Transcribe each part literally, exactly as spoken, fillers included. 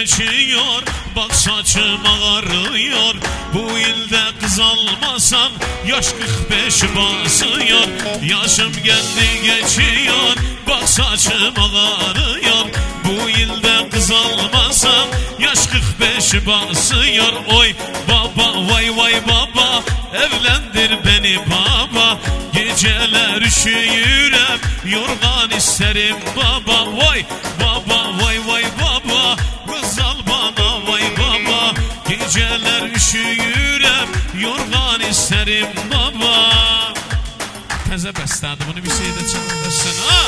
geçiyor, bak saçım ağarıyor. Bu ilde kız almasam yaş kırk beş basıyor. Yaşım geldi geçiyor, bak saçım ağarıyor. Bu ilde kız almasam yaş kırk beş basıyor. Oy baba vay vay baba, evlendir beni baba. Geceler üşüyürem, yorgan isterim baba. Vay baba vay vay baba, kız al bana vay baba. Geceler üşüyürem, yorgan isterim baba. Teze bestədi, bunu bir şeydə çaldırsın ha.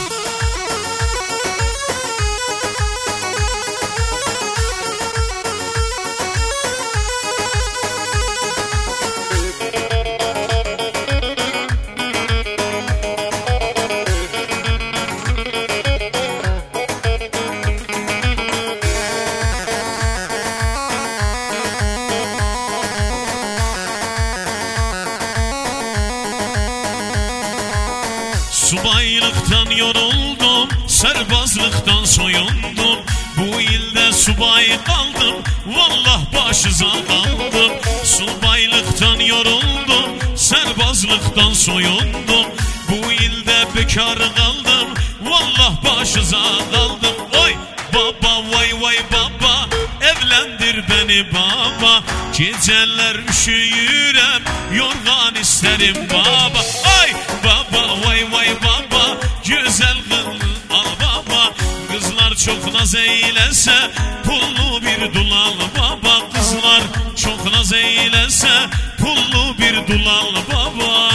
Subaylıktan yoruldum, serbazlıktan soyundum. Bu ilde subay kaldım, vallah başıza kaldım. Subaylıktan yoruldum, serbazlıktan soyundum. Bu ilde bekar kaldım, vallah başıza kaldım. Oy baba vay vay baba, evlendir beni baba. Geceler üşüyürem, yorgan isterim baba. Ay baba vay vay baba, güzel kız al baba. Kızlar çok naz eylese, pullu bir dulal baba. Kızlar çok naz eylese, pullu bir dulal baba.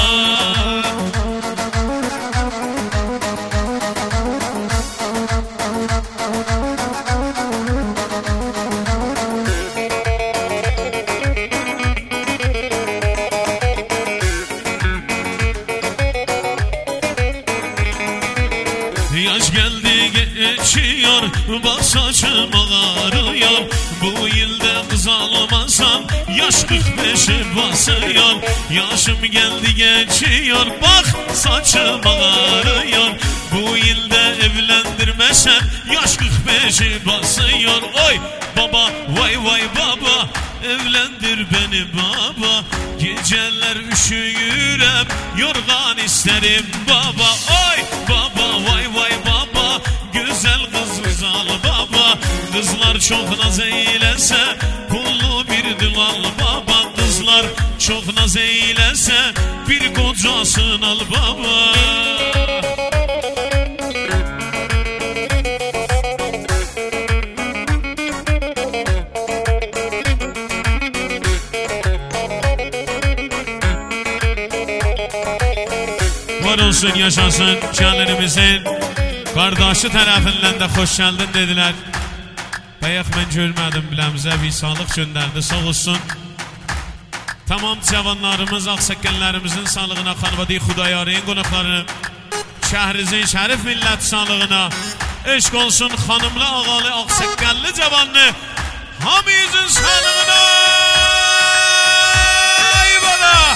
Yaş geldi geçiyor, bak saçım ağarıyor. Bu ilde kız almasam yaş kırk beşi basıyor. Yaşım geldi geçiyor, bak saçım ağarıyor. Bu ilde evlendirmesen yaş kırk beşi basıyor. Oy baba vay vay baba, evlendir beni baba. Geceler üşüyürem, yorgan isterim baba. Oy baba vay vay baba, güzel kız al baba. Kızlar çok naz eylese, pullu bir dulal baba. Kızlar çok naz eylese, bir kocasın al baba. Var olsun, yaşasın canlarımızın kardeşi tarafından da hoş geldin dediler. Bayaq mən görmədim, biləmizə bir sağlıq göndərdi, sağ olsun. Tamam cavanlarımız, ağsaqqəllərimizin sağlığına, xanvadi Xudayarın qonaqlarını, şəhrizin şərif millət sağlığına, eşq olsun xanımlı, ağalı, ağsaqqəlli cavanlı, hamıyızın sağlığına. Eyvallah.